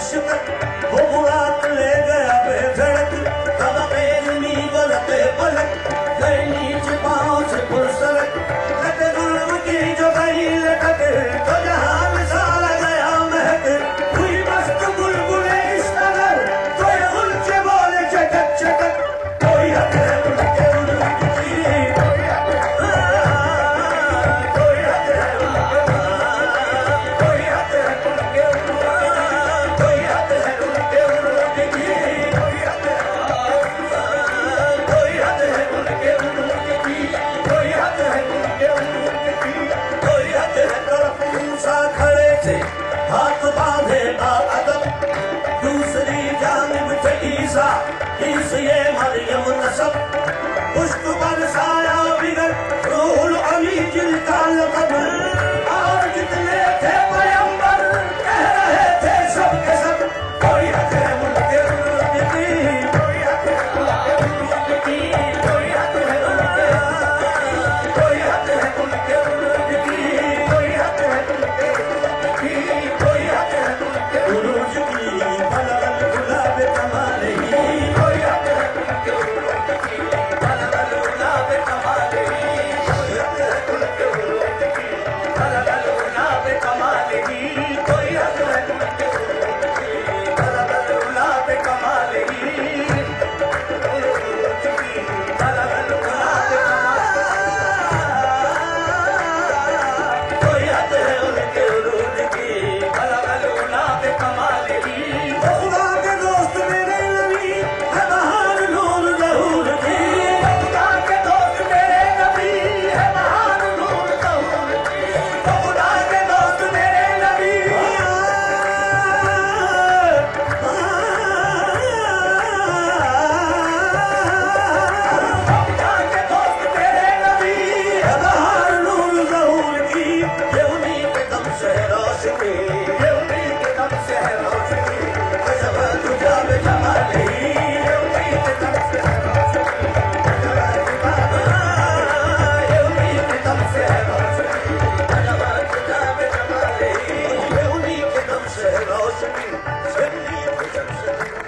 नक्श तक वो मुराद ले गया बेधड़क, तब बेरुनी गलते पलक गए नीचे पाँव से पुरसरक, लटे जुल्म की जो गई लटक तो जहान सारा गया महक, हुई मस्त बुलबुले इस नगर तो ये उनसे बोले चटक चटक, कोई हक है उनके उनकी, कोई हक है कोई हक है कोई हक है उनके कोई हक है उनके उनकी, कोई हक है कोई हक है उनके उनकी, कोई हक है उनके उनकी, कोई हक है। तरफ मूसा खड़े थे हाथ बांधे बाअदब, दूसरी जानिब थे ईसा ये मरियम नसब, पुश्त पर साया बिगड़ रूहुल अमी जिनका लक़ब, और जितने थे पैगंबर कह रहे थे सब के सब, कोई हक है उनके उनकी, कोई हक है उनकी, कोई हक है उनके, कोई हक है उनके उनकी, कोई हक है उनके उनकी, कोई हक है उनके उरूज की बलगल गुलाब कमाल ही, कोई हक है उनके उनकी बलगल गुलाब कमाल ही, कोई हक है उनके उनकी बलगल गुलाब कमाल ही, कोई हक है उनके उनकी बलगल गुलाब कमाल ही, उनकी बलगल गुलाब कमाल, कोई हक है उनके उनकी बलगल गुलाब कमाल ही। खुदा के दोस्त मेरे नबी है बहार नूर ज़हूर की, खुदा के दोस्त मेरे नबी है बहार नूर ज़हूर की, खुदा के दोस्त मेरे नबी, खुदा के दोस्त मेरे नबी है बहार नूर ज़हूर की, ये उन्हीं के दम से है रोशनी, ये उन्हीं के दम से है रोशनी, गज़ब तुझा बे जमाल ही, ये उन्हीं के दम से है रोशनी, ये उन्हीं के दम से है रोशनी, गज़ब तुझा बे जमाल ही, ये उन्हीं के दम से है रोशनी, ये उन्हीं के दम से है रोशनी,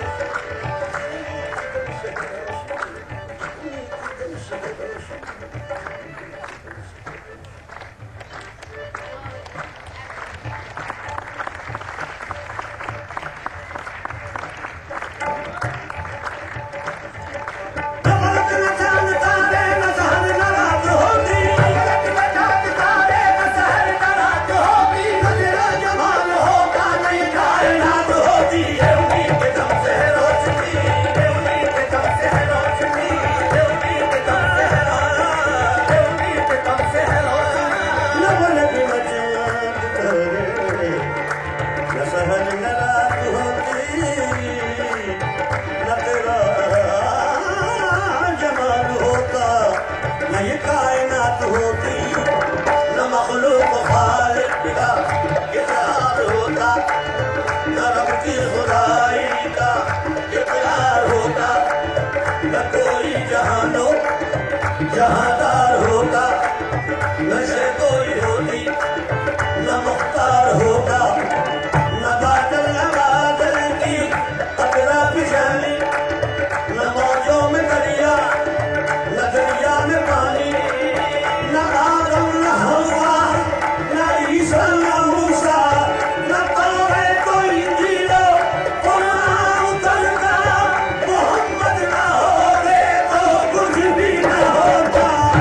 फलक न चांद तारे न सहर न रात होती, फलक न चांद तारे न सहर न रात होती, न तेरा जमाल होता न ये कायनात होती, ये उन्हीं के दम से है रोशनी, ये उन्हीं के दम से है रोशनी, ये उन्हीं के दम से है रोशनी, ये उन्हीं के दम से है रोशनी। न फलक न चांद तारे न सहर न रात होती, न तेरा जमाल होता न ये कायनात होती, न मखलूक खालिक का इकरार होता, न रब की खुदाई का इकरार होता, न कोई जहानो जहादार होता, न से कोई होती न मुख्तार होता, न बादल की अतरा बिछानी, न मौजों में दरिया न दरिया में पानी, न आदम न हवा न ईसा न मूसा, न तौरे तो इंजील कुरान उतरता, मोहम्मद न होते तो कुछ भी न होता।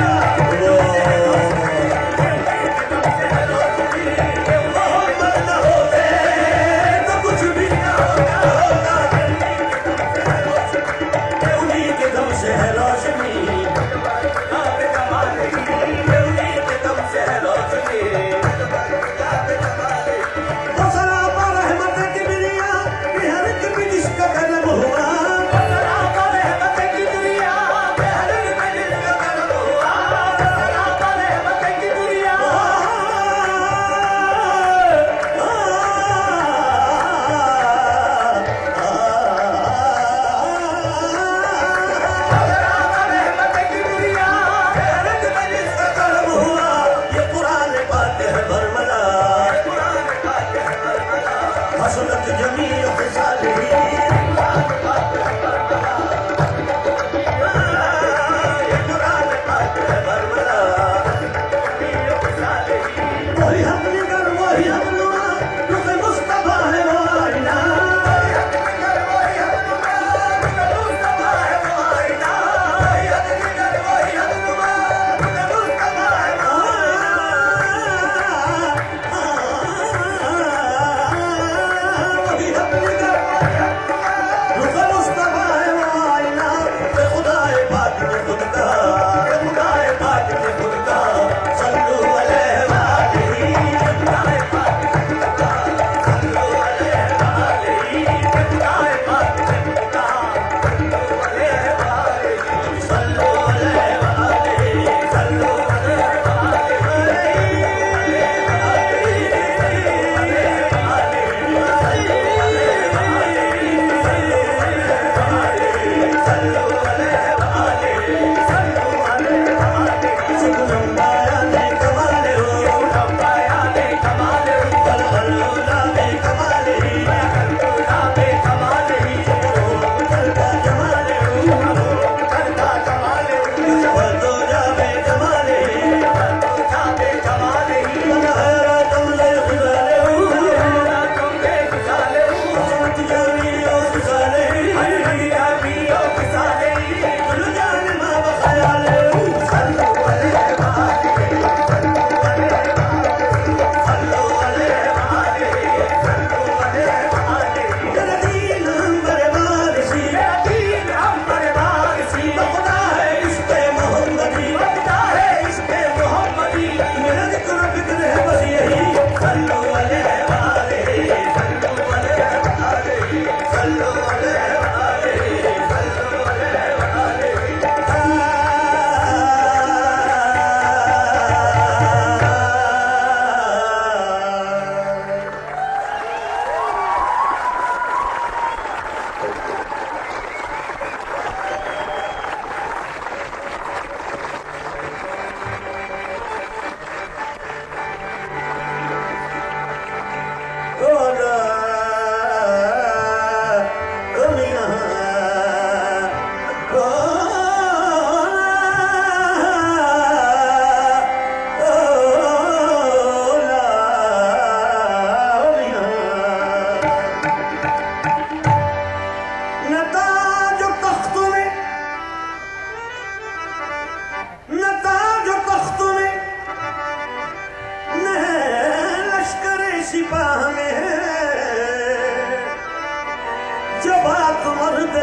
मोहम्मद न होते तो कुछ भी न होता, उन्हीं के दम से है रोशनी, आप कमाल ही, उन्हीं के दम से है रोशनी, आप कमाल ही। वो सरापा रहमत किबरिया कि हर एक पे जिसका कदम हुआ, वो सरापा रहमत किबरिया कि हर एक पे जिसका कदम हुआ, वो सरापा रहमत किबरिया, हसनत जमील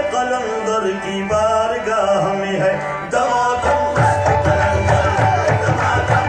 कलंदर की बारगाह में है दमादम मस्त कलंदर दमादम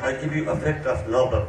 I give you effect of noble.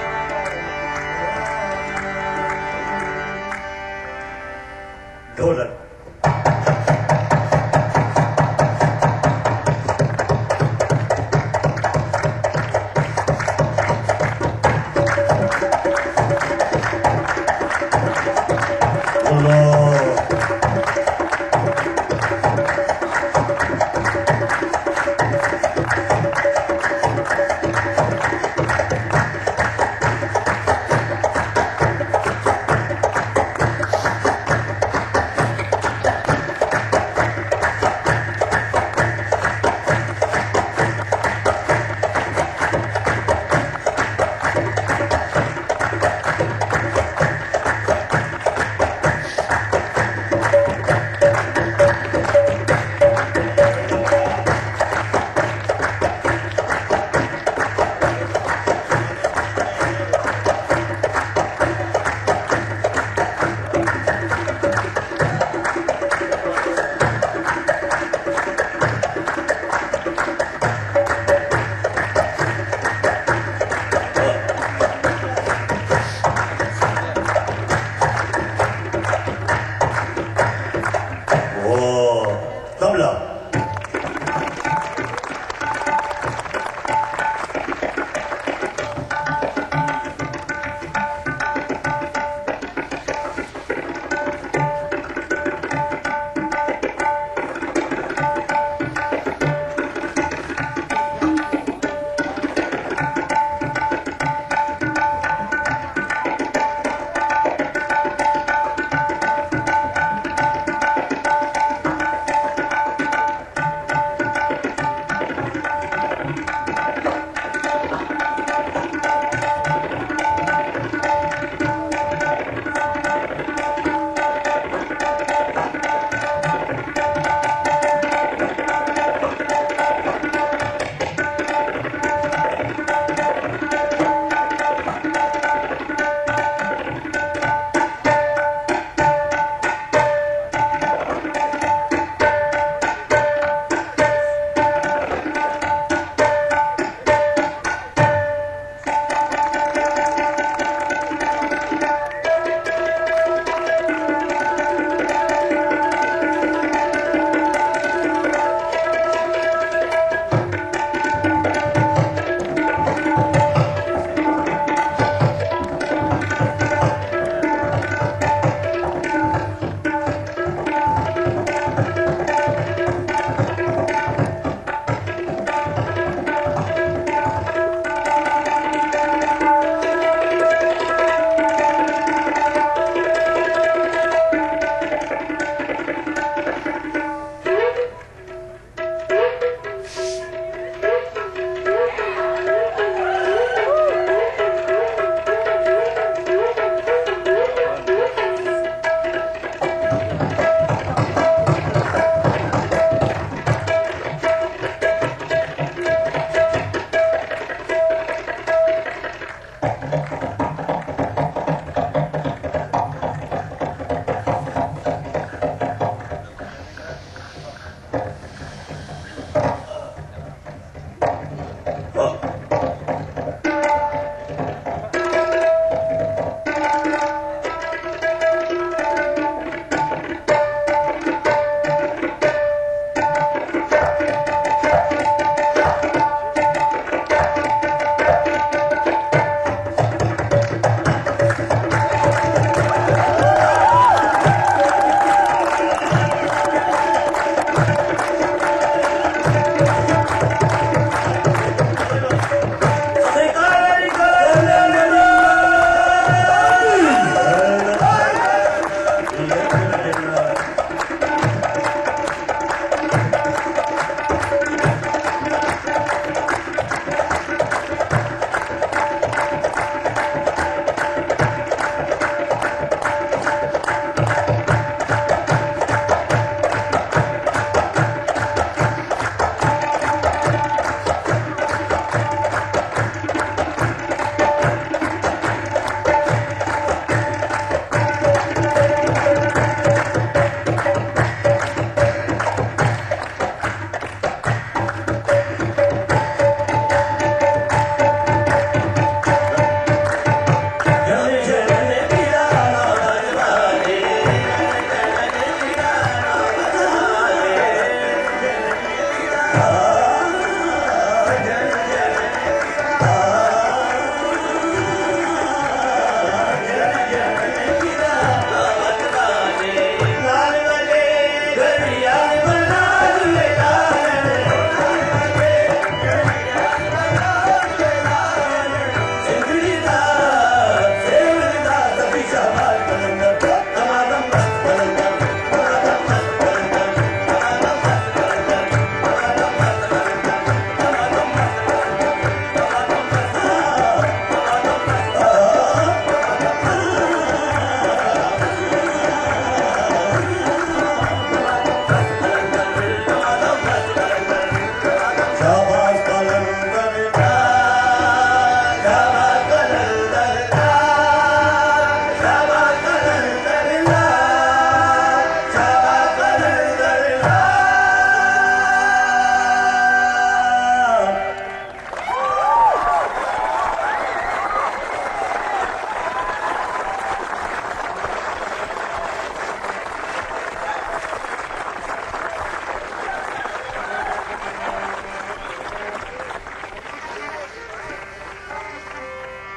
ढोलक